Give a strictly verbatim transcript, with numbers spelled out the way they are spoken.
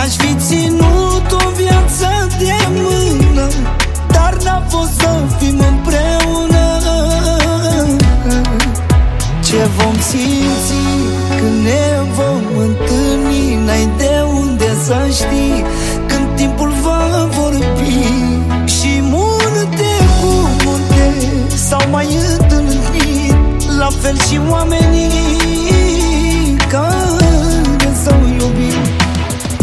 Aș fi ținut o viață de mână, dar n-a fost să fim împreună. Ce vom simți când ne vom întâlni, n-ai de unde să știi când timpul va vorbi. Și multe cu multe s-au mai întâlnit, la fel și oamenii